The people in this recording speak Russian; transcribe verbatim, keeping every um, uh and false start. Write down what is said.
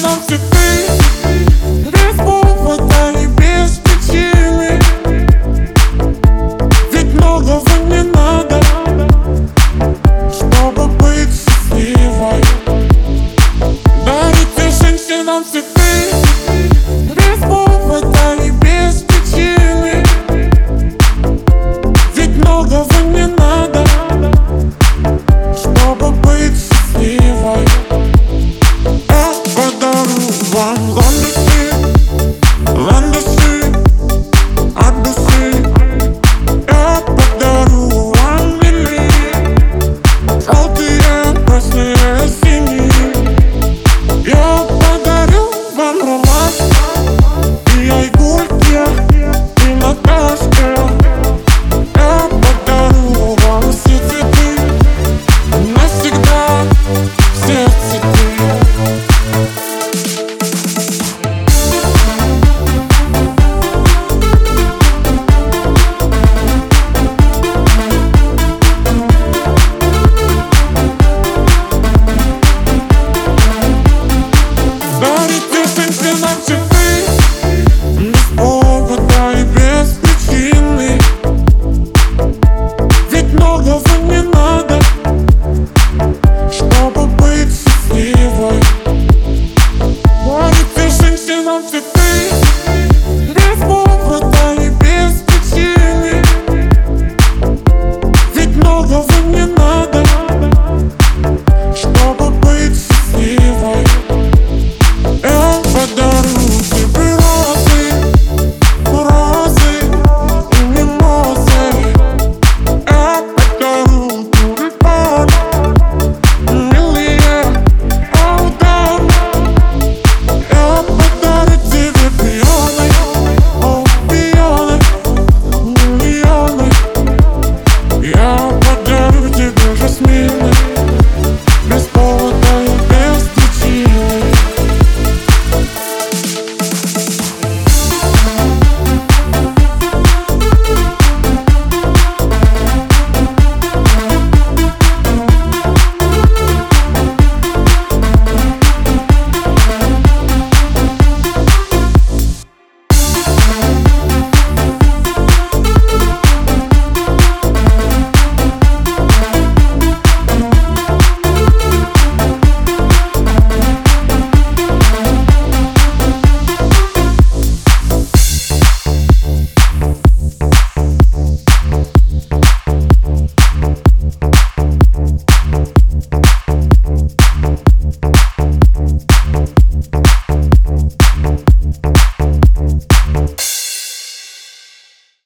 женщинам цветы без повода и без причины. Ведь многого не надо, чтобы быть счастливой. Дарите женщинам цветы без повода и без причины. Ведь многого не надо, чтобы быть счастливой. Я подарю вам ландыши, ландыши от души. Я подарю вам лилии, желтые, красные, синие. Я подарю вам ромашки и айгульки, и наташки. Я подарю вам все цветы, навсегда все цветы. Дарите женщинам цветы без повода и без причины. Ведь многого не надо, чтобы быть счастливой. Дарите женщинам цветы